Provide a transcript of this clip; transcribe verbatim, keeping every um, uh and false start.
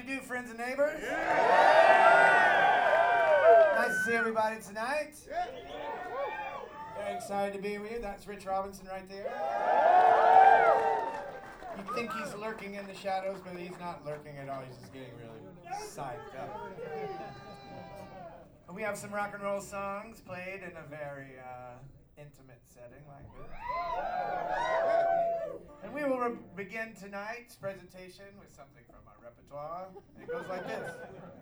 do, friends and neighbors? Yeah. Nice to see everybody tonight. Yeah. Very excited to be with you. That's Rich Robinson right there. You think he's lurking in the shadows, but he's not lurking at all. He's just getting really psyched up. We have some rock and roll songs played in a very uh, intimate setting like this. And we will re- begin tonight's presentation with something from our repertoire. It goes like this.